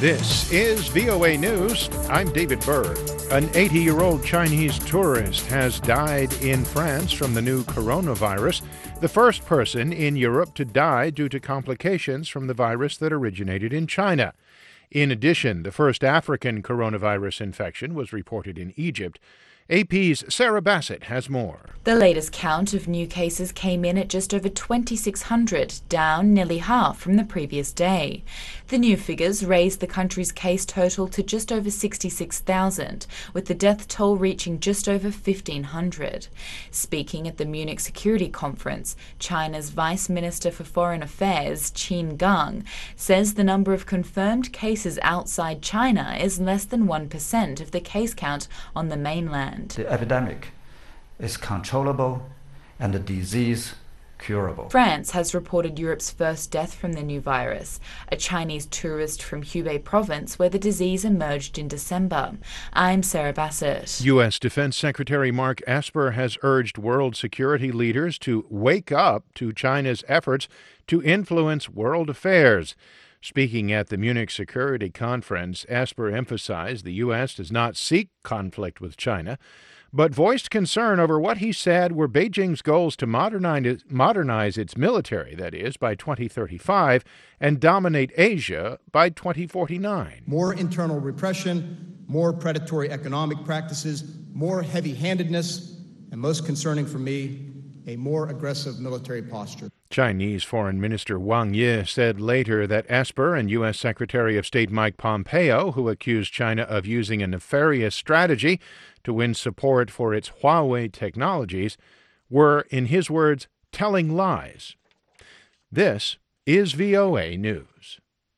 This is VOA News. I'm David Byrd. An 80-year-old Chinese tourist has died in France from the new coronavirus, the first person in Europe to die due to complications from the virus that originated in China. In addition, the first African coronavirus infection was reported in Egypt. AP's Sarah Bassett has more. The latest count of new cases came in at just over 2,600, down nearly half from the previous day. The new figures raised the country's case total to just over 66,000, with the death toll reaching just over 1,500. Speaking at the Munich Security Conference, China's Vice Minister for Foreign Affairs, Qin Gang, says the number of confirmed cases outside China is less than 1% of the case count on the mainland. The epidemic is controllable and the disease curable. France has reported Europe's first death from the new virus, a Chinese tourist from Hubei province where the disease emerged in December. I'm Sarah Bassett. U.S. Defense Secretary Mark Esper has urged world security leaders to wake up to China's efforts to influence world affairs. Speaking at the Munich Security Conference, Esper emphasized the U.S. does not seek conflict with China, but voiced concern over what he said were Beijing's goals to modernize its military, that is, by 2035, and dominate Asia by 2049. More internal repression, more predatory economic practices, more heavy-handedness, and most concerning for me, a more aggressive military posture. Chinese Foreign Minister Wang Yi said later that Esper and U.S. Secretary of State Mike Pompeo, who accused China of using a nefarious strategy to win support for its Huawei technologies, were, in his words, telling lies. This is VOA News.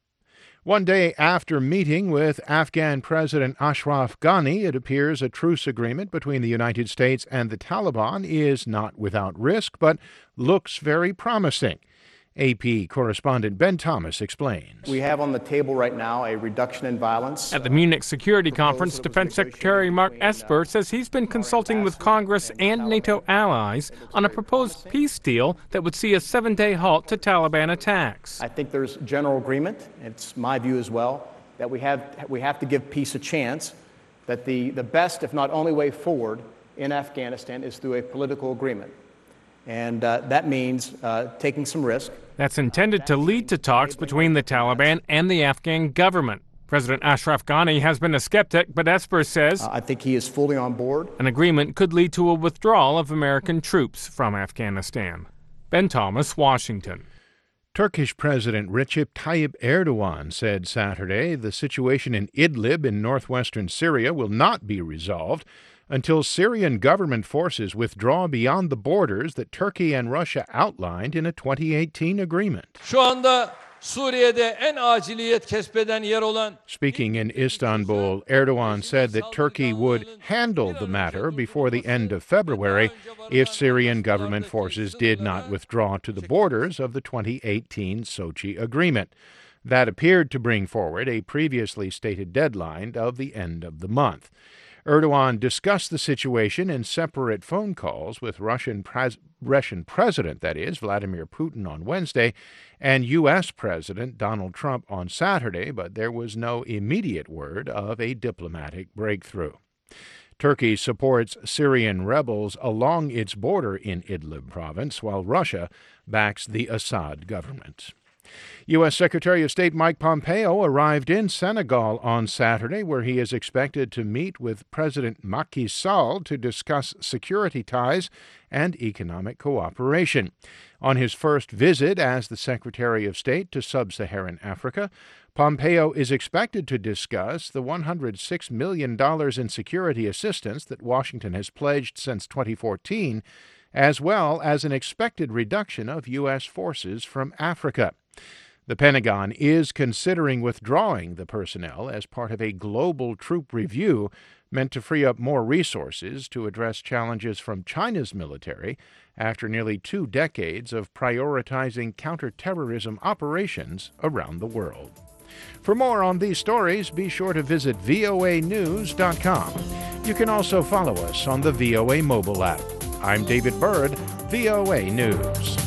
One day after meeting with Afghan President Ashraf Ghani, it appears a truce agreement between the United States and the Taliban is not without risk, but looks very promising. AP correspondent Ben Thomas explains. We have on the table right now a reduction in violence. At the Munich Security Conference, Defense Secretary Mark Esper says he's been consulting with Congress and NATO allies on a proposed peace deal that would see a 7-day halt to Taliban attacks. I think there's general agreement, it's my view as well, that we have to give peace a chance, that the best, if not only way forward in Afghanistan is through a political agreement. And that means taking some risk. That's intended to lead to talks between the Taliban and the Afghan government. President Ashraf Ghani has been a skeptic, but Esper says I think he is fully on board. An agreement could lead to a withdrawal of American troops from Afghanistan. Ben Thomas, Washington. Turkish President Recep Tayyip Erdogan said Saturday the situation in Idlib in northwestern Syria will not be resolved until Syrian government forces withdraw beyond the borders that Turkey and Russia outlined in a 2018 agreement. Speaking in Istanbul, Erdogan said that Turkey would handle the matter before the end of February if Syrian government forces did not withdraw to the borders of the 2018 Sochi agreement. That appeared to bring forward a previously stated deadline of the end of the month. Erdogan discussed the situation in separate phone calls with Russian President, that is, Vladimir Putin on Wednesday, and U.S. President Donald Trump on Saturday, but there was no immediate word of a diplomatic breakthrough. Turkey supports Syrian rebels along its border in Idlib province, while Russia backs the Assad government. U.S. Secretary of State Mike Pompeo arrived in Senegal on Saturday, where he is expected to meet with President Macky Sall to discuss security ties and economic cooperation. On his first visit as the Secretary of State to sub-Saharan Africa, Pompeo is expected to discuss the $106 million in security assistance that Washington has pledged since 2014, as well as an expected reduction of U.S. forces from Africa. The Pentagon is considering withdrawing the personnel as part of a global troop review meant to free up more resources to address challenges from China's military after nearly 2 decades of prioritizing counterterrorism operations around the world. For more on these stories, be sure to visit voanews.com. You can also follow us on the VOA mobile app. I'm David Byrd, VOA News.